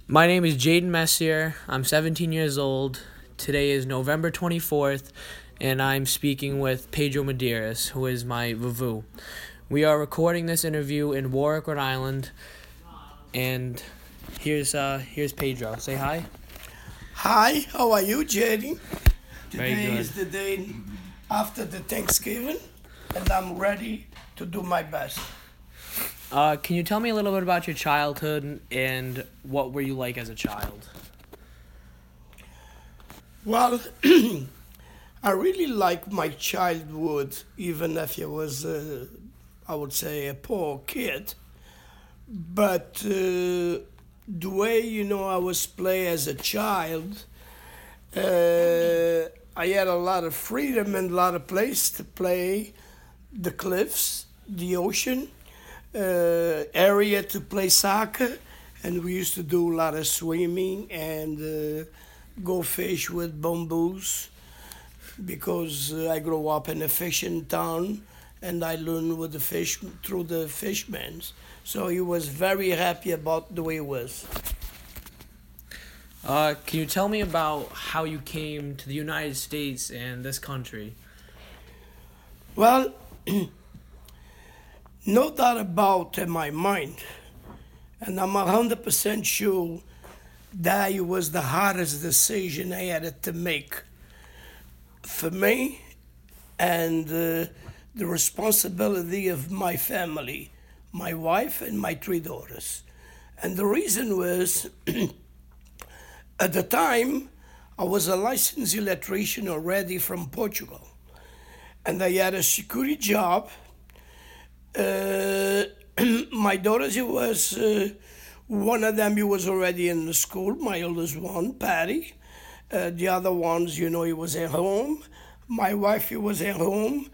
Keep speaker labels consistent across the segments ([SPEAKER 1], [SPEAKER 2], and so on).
[SPEAKER 1] My name is Jaden Messier. I'm 17 years old. Today is November 24th, and I'm speaking with Pedro Medeiros, who is my Vavu. We are recording this interview in Warwick, Rhode Island, and here's Pedro. Say hi.
[SPEAKER 2] Hi, how are you, Jaden?
[SPEAKER 1] Very
[SPEAKER 2] Today
[SPEAKER 1] good.
[SPEAKER 2] is the day after the Thanksgiving, and I'm ready to do my best.
[SPEAKER 1] Can you tell me a little bit about your childhood and what were you like as a child?
[SPEAKER 2] Well, I really like my childhood, even if I was, I would say, a poor kid. But the way, I was play as a child, I had a lot of freedom and a lot of place to play, the cliffs, the ocean, area to play soccer, and we used to do a lot of swimming and go fish with bamboos because I grew up in a fishing town and I learned with the fish through the fishermen. So he was very happy about the way it was.
[SPEAKER 1] Can you tell me about how you came to the United States and this country?
[SPEAKER 2] Well, no doubt about in my mind, and I'm 100% sure that it was the hardest decision I had to make for me and the responsibility of my family, my wife and my three daughters. And the reason was, at the time, I was a licensed electrician already from Portugal, and I had a security job. My daughters, it was one of them. He was already in the school. My oldest one, Patty. The other ones, he was at home. My wife, he was at home.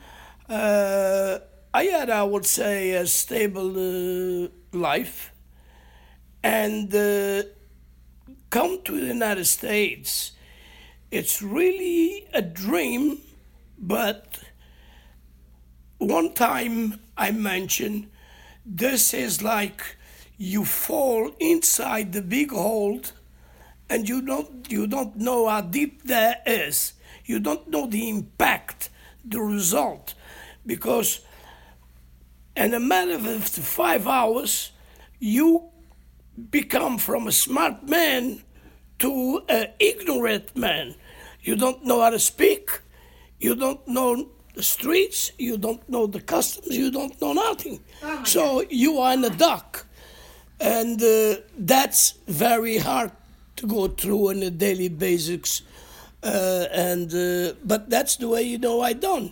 [SPEAKER 2] I had, I would say, a stable life, and come to the United States. It's really a dream, but one time I mentioned this is like you fall inside the big hole and you don't know how deep that is. You don't know the impact, the result, because in a matter of 5 hours you become from a smart man to an ignorant man. You don't know how to speak. You don't know the streets, you don't know the customs, you don't know nothing. So you are in the dark. And that's very hard to go through on a daily basis. But that's the way I done.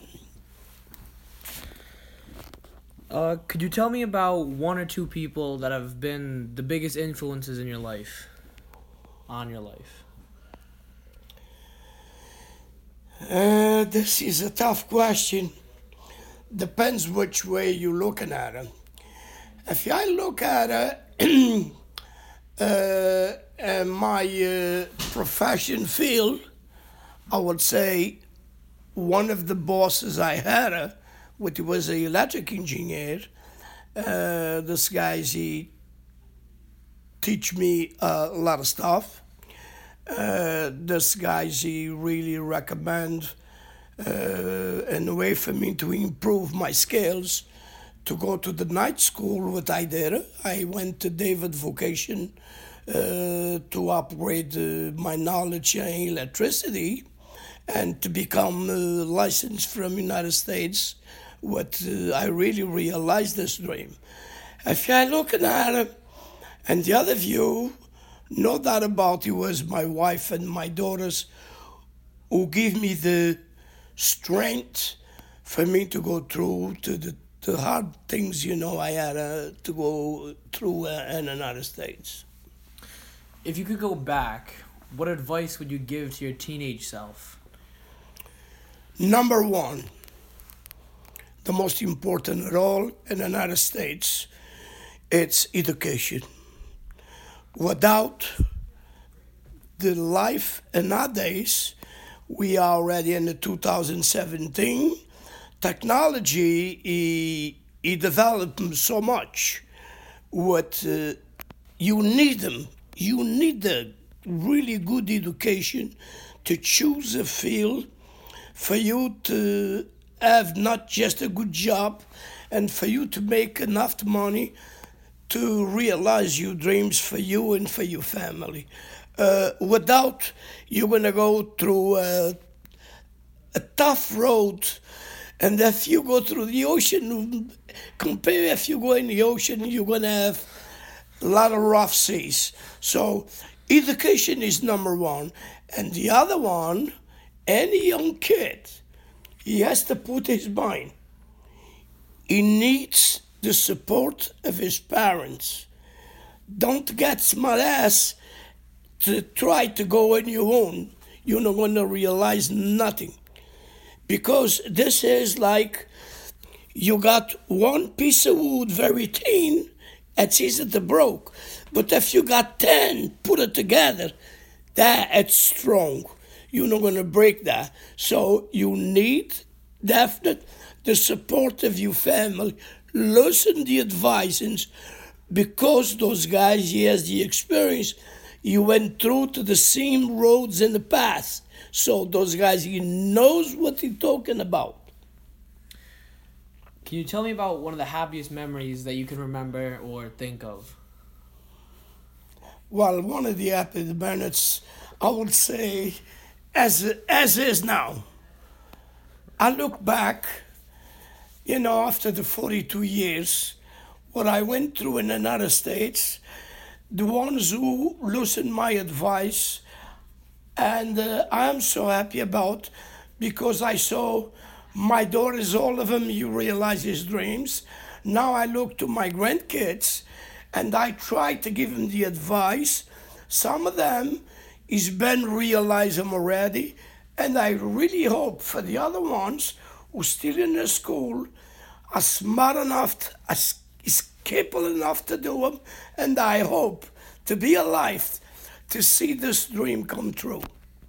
[SPEAKER 1] Could you tell me about one or two people that have been the biggest influences in your life, on your life?
[SPEAKER 2] This is a tough question. Depends which way you're looking at it. If I look at it, my profession field, I would say one of the bosses I had, which was an electric engineer. This guy, he teach me a lot of stuff. This guy, he really recommend a way for me to improve my skills, to go to the night school, what I did. I went to David Vocation to upgrade my knowledge in electricity and to become licensed from United States. What I really realized this dream. If I look at it, and the other view, no doubt about it was my wife and my daughters who give me the strength for me to go through to the hard things, I had to go through in the United States.
[SPEAKER 1] If you could go back, what advice would you give to your teenage self?
[SPEAKER 2] Number one, the most important of all in the United States, it's education. Without the life nowadays, we are already in the 2017. Technology, it developed so much. What you need them You need a really good education to choose a field for you to have not just a good job and for you to make enough money to realize your dreams for you and for your family. Without, you're going to go through a tough road. And if you go through the ocean, compare if you go in the ocean, you're going to have a lot of rough seas. So education is number one. And the other one, any young kid, he has to put his mind. He needs the support of his parents. Don't get smart ass to try to go on your own. You're not going to realize nothing. Because this is like you got one piece of wood very thin, it's easy to break. But if you got 10, put it together, that it's strong. You're not going to break that. So you need definitely the support of your family. Listen the advices because those guys, he has the experience. You went through to the same roads in the past. So those guys, he knows what he's talking about.
[SPEAKER 1] Can you tell me about one of the happiest memories that you can remember or think of?
[SPEAKER 2] Well, one of the happiest minutes, I would say, as is now. I look back, after the 42 years, what I went through in the United States, the ones who listened my advice, and I'm so happy about because I saw my daughters, all of them, you realize his dreams. Now I look to my grandkids and I try to give them the advice. Some of them is been realize them already, and I really hope for the other ones who still in the school are smart enough, is capable enough to do them, and I hope to be alive to see this dream come true.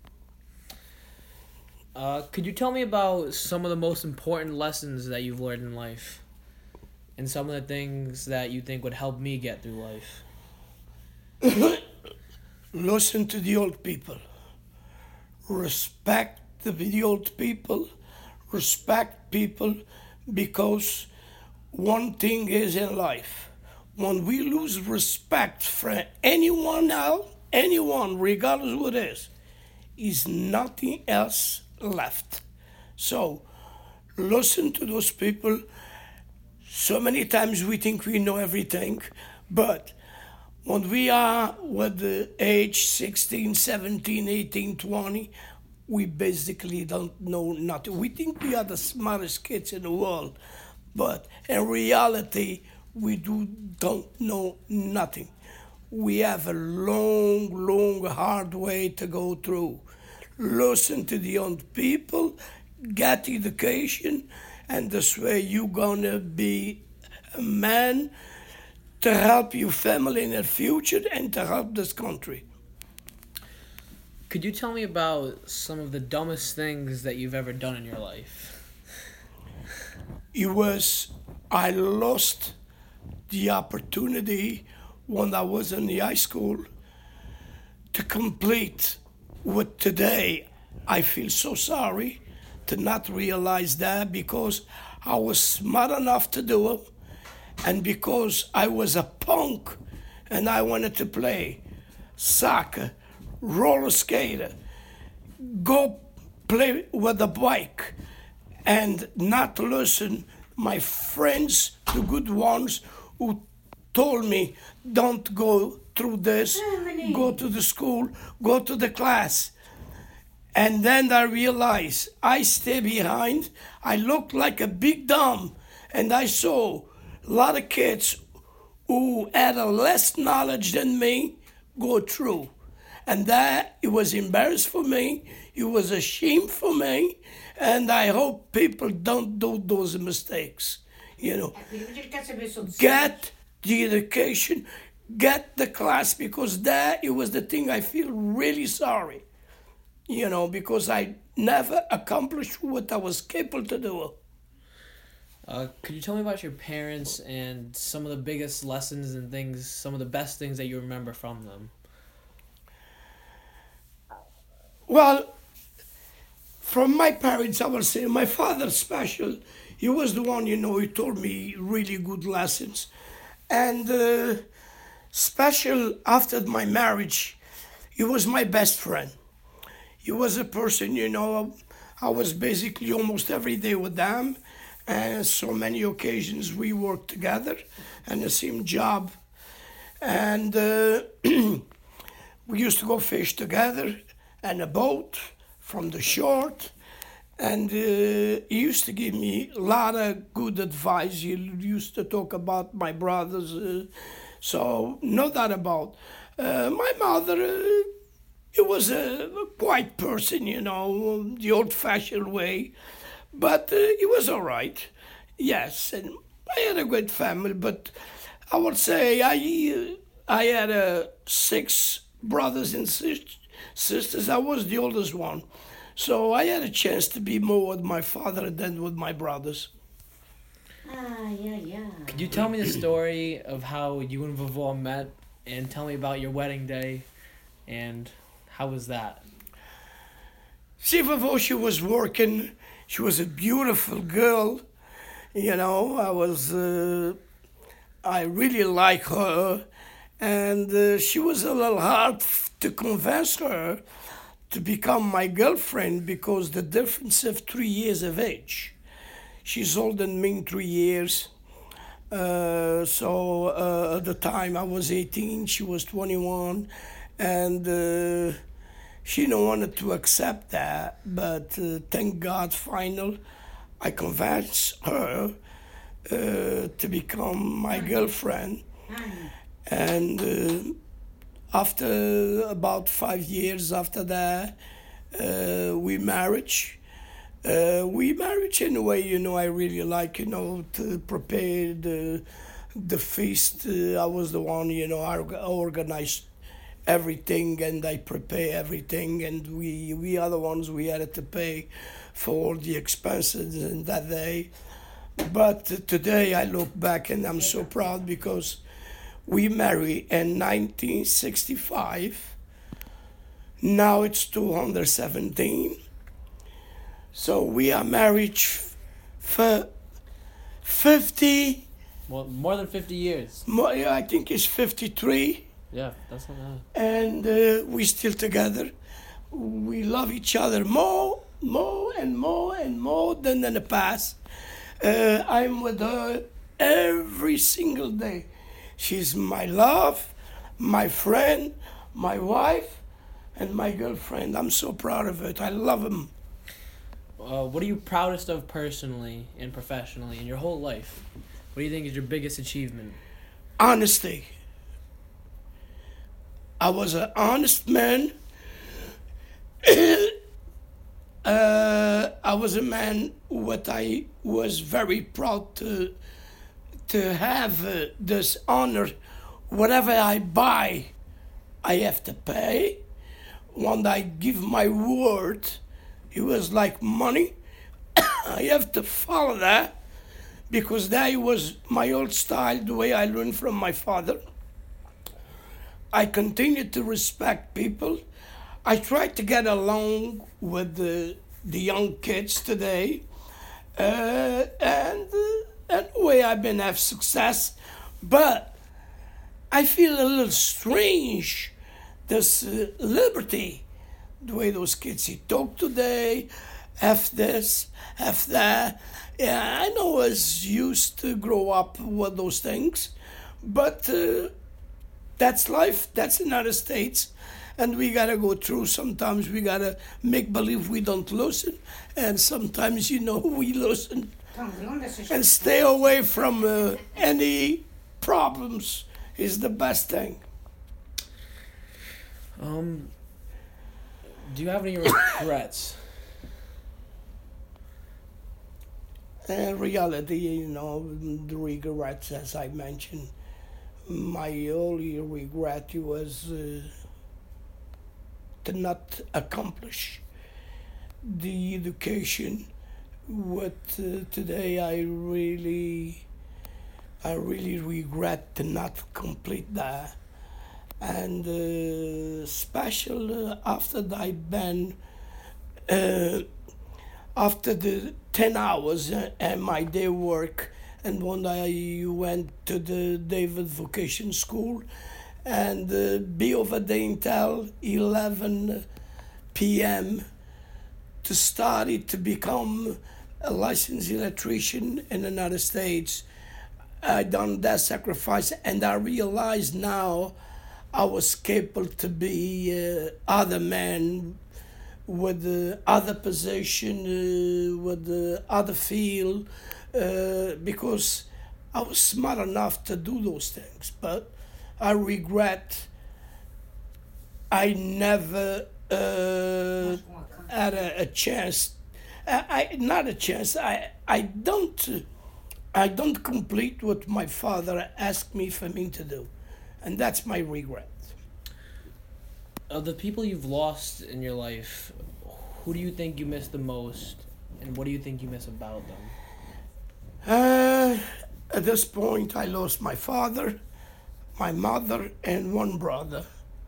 [SPEAKER 1] Could you tell me about some of the most important lessons that you've learned in life? And some of the things that you think would help me get through life?
[SPEAKER 2] Listen to the old people. Respect the old people. Respect people because one thing is in life. When we lose respect for anyone else, anyone, regardless who it is nothing else left. So, listen to those people. So many times we think we know everything, but when we are with the age 16, 17, 18, 20, we basically don't know nothing. We think we are the smartest kids in the world, but in reality, we don't know nothing. We have a long, hard way to go through. Listen to the young people, get education, and this way you're gonna be a man to help your family in the future and to help this country.
[SPEAKER 1] Could you tell me about some of the dumbest things that you've ever done in your life?
[SPEAKER 2] I lost the opportunity when I was in the high school to complete what today I feel so sorry to not realize that because I was smart enough to do it and because I was a punk and I wanted to play soccer, roller skater, go play with a bike and not listen my friends, the good ones who told me don't go through this, go to the school, go to the class. And then I realized I stay behind. I looked like a big dumb. And I saw a lot of kids who had a less knowledge than me go through. And that, it was embarrassed for me. It was a shame for me. And I hope people don't do those mistakes. Get the education, get the class, because that, it was the thing I feel really sorry. Because I never accomplished what I was capable to do.
[SPEAKER 1] Could you tell me about your parents and some of the biggest lessons and things, some of the best things that you remember from them?
[SPEAKER 2] Well, from my parents, I will say my father special. He was the one, who taught me really good lessons. And special after my marriage, he was my best friend. He was a person, I was basically almost every day with them. And so many occasions we worked together in the same job. And we used to go fish together in a boat from the shore. And he used to give me a lot of good advice. He used to talk about my brothers. So, no doubt about. My mother, it was a quiet person, the old-fashioned way. But he was all right. Yes, and I had a great family, but I would say I had 6 brothers and sisters. I was the oldest one. So I had a chance to be more with my father than with my brothers.
[SPEAKER 3] Yeah.
[SPEAKER 1] Could you tell me the story of how you and Vavor met, and tell me about your wedding day, and how was that?
[SPEAKER 2] See, Vavor, she was working. She was a beautiful girl. I really like her. And she was a little hard to convince her to become my girlfriend because the difference of 3 years of age. She's older than me 3 years. So at the time I was 18, she was 21. And she don't wanted to accept that. But thank God, finally, I convinced her to become my girlfriend. And after about 5 years after that, we married. We married in a way, I really like, to prepare the feast. I was the one, I organized everything and I prepare everything. And we are the ones we had to pay for the expenses in that day. But today I look back and I'm so proud because we married in 1965. Now it's 217. So we are married for 50.
[SPEAKER 1] Well, more than 50 years.
[SPEAKER 2] I think it's 53.
[SPEAKER 1] Yeah, that's not bad.
[SPEAKER 2] And we're still together. We love each other more and more than in the past. I'm with her every single day. She's my love, my friend, my wife, and my girlfriend. I'm so proud of it. I love him.
[SPEAKER 1] What are you proudest of personally and professionally in your whole life? What do you think is your biggest achievement?
[SPEAKER 2] Honesty. I was an honest man. I was a man what I was very proud to have this honor. Whatever I buy, I have to pay. When I give my word, it was like money. I have to follow that because that was my old style, the way I learned from my father. I continue to respect people. I try to get along with the young kids today. And anyway, I've been have success. But I feel a little strange, this liberty, the way those kids talk today, have this, have that. Yeah, I know I was used to grow up with those things, but that's life, that's the United States, and we gotta go through. Sometimes we gotta make believe we don't listen, and sometimes, we listen. And stay away from any problems is the best thing.
[SPEAKER 1] Do you have any regrets?
[SPEAKER 2] In reality, the regrets, as I mentioned, my only regret was to not accomplish the education. What today I really regret to not complete that. and special after that been uh, after the 10 hours and my day work, and when I went to the David Vocation School and be over there until 11 p.m. to study to become a licensed electrician in the United States. I done that sacrifice, and I realize now I was capable to be other man with other position, with other field, because I was smart enough to do those things. But I regret I never had a chance. I not a chance. I don't complete what my father asked me for me to do, and that's my regret.
[SPEAKER 1] Of the people you've lost in your life, who do you think you miss the most, and what do you think you miss about them?
[SPEAKER 2] Uh, at this point, I lost my father, my mother, and one brother.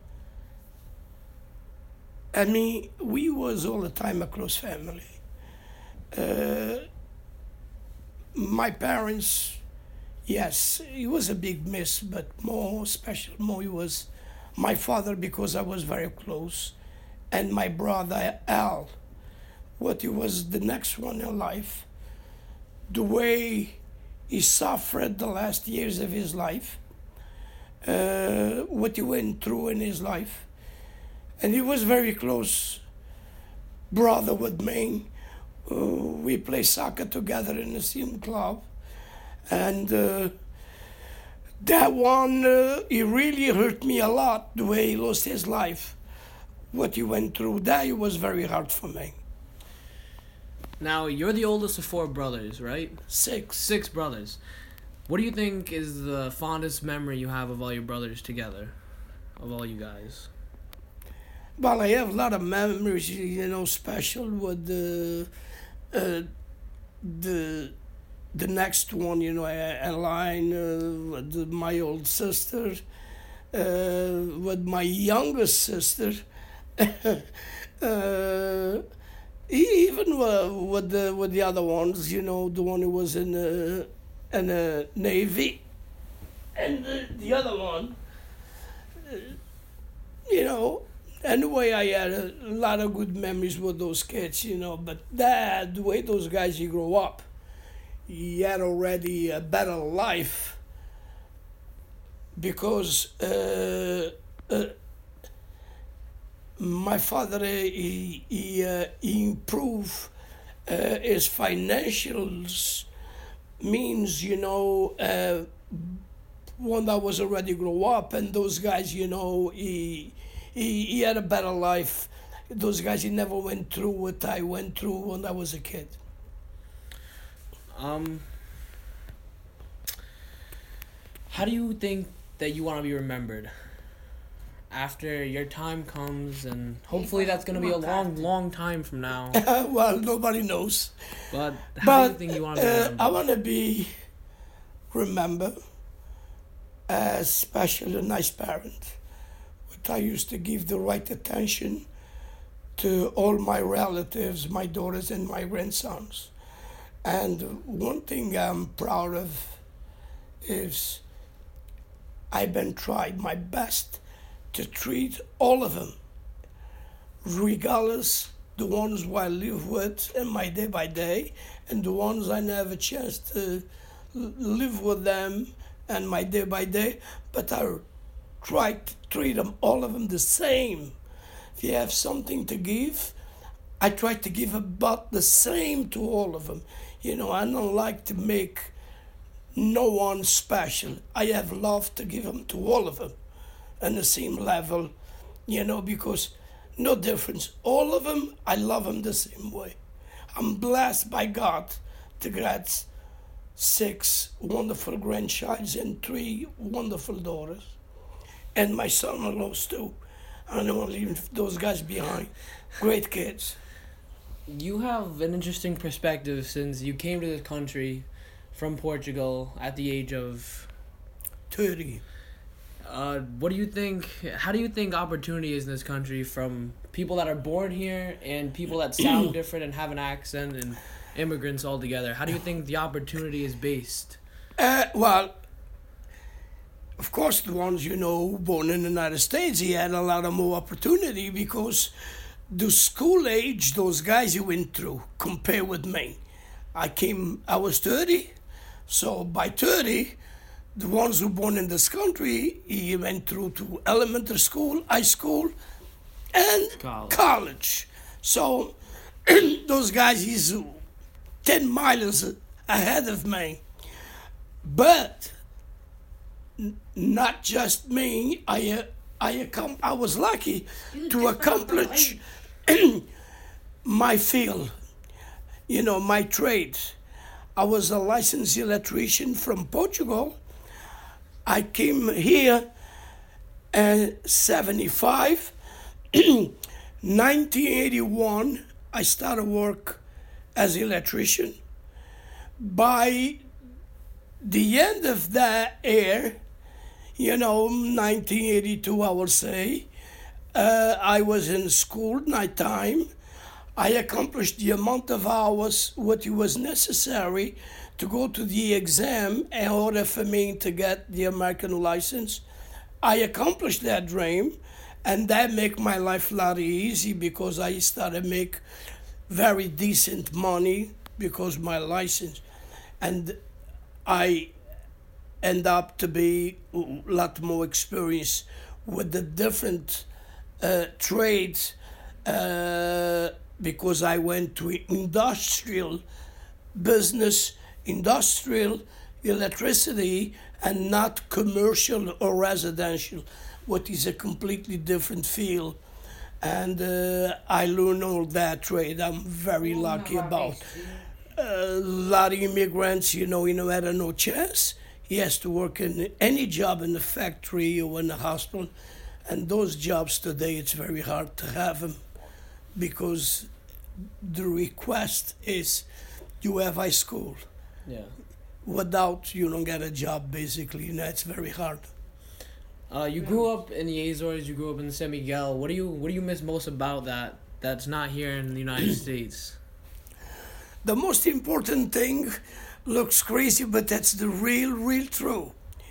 [SPEAKER 2] I mean, we was all the time a close family. Uh, my parents, yes, it was a big miss, but more special, more it was my father because I was very close, and my brother Al, what he was the next one in life, the way he suffered the last years of his life, what he went through in his life, and he was very close brother with me. We play soccer together in the same club, and that one, he really hurt me a lot, the way he lost his life, what he went through. That it was very hard for me.
[SPEAKER 1] Now, you're the oldest of four brothers, right?
[SPEAKER 2] Six.
[SPEAKER 1] Six brothers. What do you think is the fondest memory you have of all your brothers together? Of all you guys?
[SPEAKER 2] Well, I have a lot of memories, special with the next one, Aline, with my old sister, with my youngest sister, even with the other ones, the one who was in the Navy, and the other one, Anyway, I had a lot of good memories with those kids, but the way those guys, you grow up, he had already a better life because my father, he improved his financials means, one that was already grow up, and those guys, he had a better life. Those guys, he never went through what I went through when I was a kid.
[SPEAKER 1] How do you think that you want to be remembered after your time comes, and hopefully that's going to be a long, long time from now?
[SPEAKER 2] Well, nobody knows.
[SPEAKER 1] But how do you think you want to be remembered?
[SPEAKER 2] I want to be remembered as special, a nice parent. I used to give the right attention to all my relatives, my daughters and my grandsons. And one thing I'm proud of is I've been tried my best to treat all of them, regardless the ones who I live with in my day by day, and the ones I never have a chance to live with them and my day by day, but I try to treat them, all of them, the same. If you have something to give, I try to give about the same to all of them. I don't like to make no one special. I have love to give them to all of them on the same level, because no difference. All of them, I love them the same way. I'm blessed by God to get 6 wonderful grandchildren and 3 wonderful daughters. And my son-in-laws too. I don't want to leave those guys behind. Great kids.
[SPEAKER 1] You have an interesting perspective since you came to this country from Portugal at the age of
[SPEAKER 2] 30.
[SPEAKER 1] What do you think? How do you think opportunity is in this country from people that are born here and people that sound different and have an accent and immigrants all together? How do you think the opportunity is based?
[SPEAKER 2] Well, of course, the ones born in the United States, he had a lot of more opportunity because the school age those guys he went through compared with me. I was 30, so by 30, the ones who born in this country, he went through to elementary school, high school, and college. So those guys, he's 10 miles ahead of me. But not just me, I was lucky to accomplish my field, my trade. I was a licensed electrician from Portugal. I came here in 75. 1981, I started work as electrician. By the end of that year, 1982, I will say, I was in school nighttime. I accomplished the amount of hours what was necessary to go to the exam in order for me to get the American license. I accomplished that dream, and that made my life a lot easy because I started make very decent money because my license, and I end up to be a lot more experienced with the different trades because I went to industrial business, industrial electricity, and not commercial or residential, what is a completely different field. And I learned all that trade. I'm very lucky about. A lot of immigrants, had no chance. He has to work in any job in the factory or in the hospital. And those jobs today, it's very hard to have them because the request is you have high school.
[SPEAKER 1] Yeah.
[SPEAKER 2] Without, you don't get a job, basically. It's very hard.
[SPEAKER 1] You grew up in the Azores. You grew up in San Miguel. What do you miss most about that? That's not here in the United States.
[SPEAKER 2] The most important thing looks crazy, but that's the real true.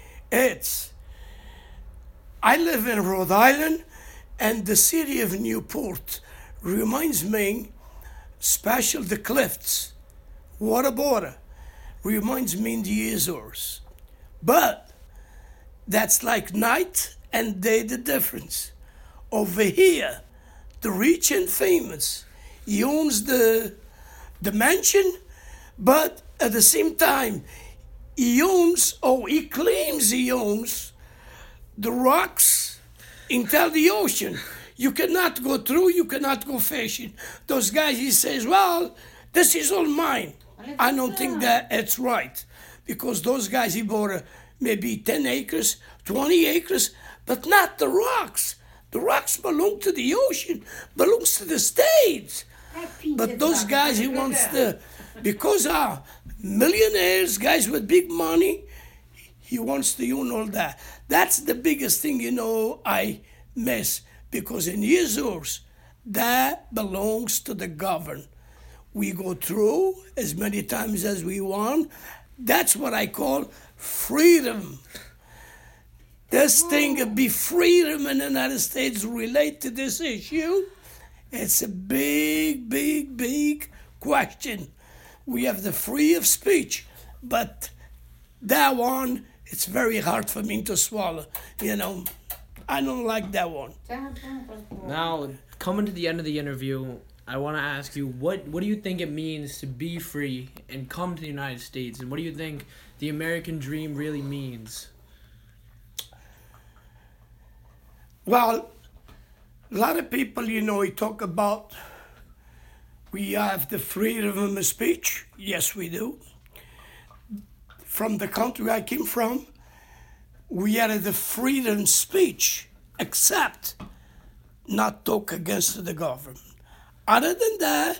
[SPEAKER 2] I live in Rhode Island, and the city of Newport reminds me, special the Cliffs, water border, reminds me in the Azores. But that's like night and day the difference. Over here, the rich and famous, he owns the mansion, but at the same time, he claims he owns the rocks into the ocean. You cannot go through, you cannot go fishing. Those guys, he says, well, this is all mine. I don't think that it's right. Because those guys, he bought maybe 10 acres, 20 acres, but not the rocks. The rocks belong to the ocean, belongs to the States. But those guys, he wants because millionaires, guys with big money, he wants to own all that. That's the biggest thing, I miss. Because in the Azores, that belongs to the government. We go through as many times as we want. That's what I call freedom. This thing of be freedom in the United States relate to this issue. It's a big question. We have the freedom of speech, but that one, it's very hard for me to swallow. I don't like that one.
[SPEAKER 1] Now, coming to the end of the interview, I want to ask you, what do you think it means to be free and come to the United States? And what do you think the American dream really means?
[SPEAKER 2] Well, a lot of people, we talk about we have the freedom of speech. Yes, we do. From the country I came from, we had the freedom of speech, except not talk against the government. Other than that,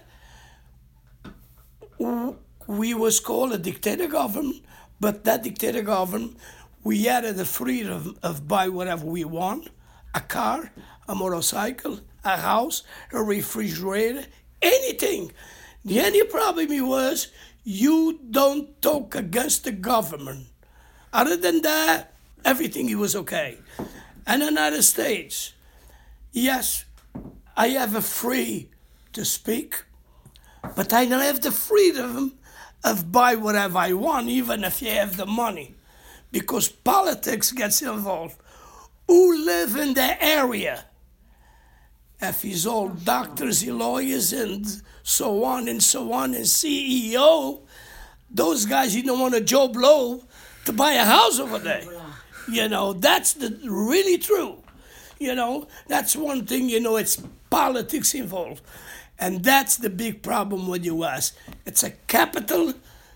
[SPEAKER 2] we was called a dictator government, but that dictator government We had the freedom of buy whatever we want, a car, a motorcycle, a house, a refrigerator, anything. The only problem was you don't talk against the government. Other than that, everything was okay. And in the United States, yes, I have a free to speak, but I don't have the freedom of buy whatever I want, even if you have the money, because politics gets involved. Who live in the area? If he's all doctors and lawyers and so on and so on and CEO, those guys, you don't want a Joe Blow to buy a house over there. That's really true. That's one thing, it's politics involved. And that's the big problem with the U.S. It's a capital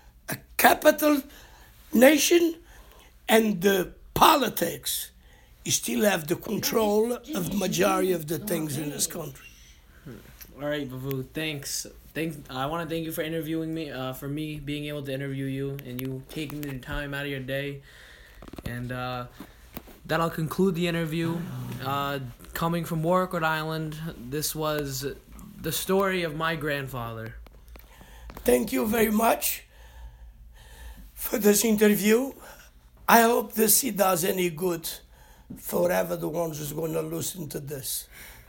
[SPEAKER 2] nation, and the politics, you still have the control of majority of the things in this country.
[SPEAKER 1] All right, Vavou, thanks. I want to thank you for interviewing me, for me being able to interview you, and you taking the time out of your day. And that'll conclude the interview. Coming from Warwick, Rhode Island, this was the story of my grandfather.
[SPEAKER 2] Thank you very much for this interview. I hope this does any good for ever the ones who's going to listen to this.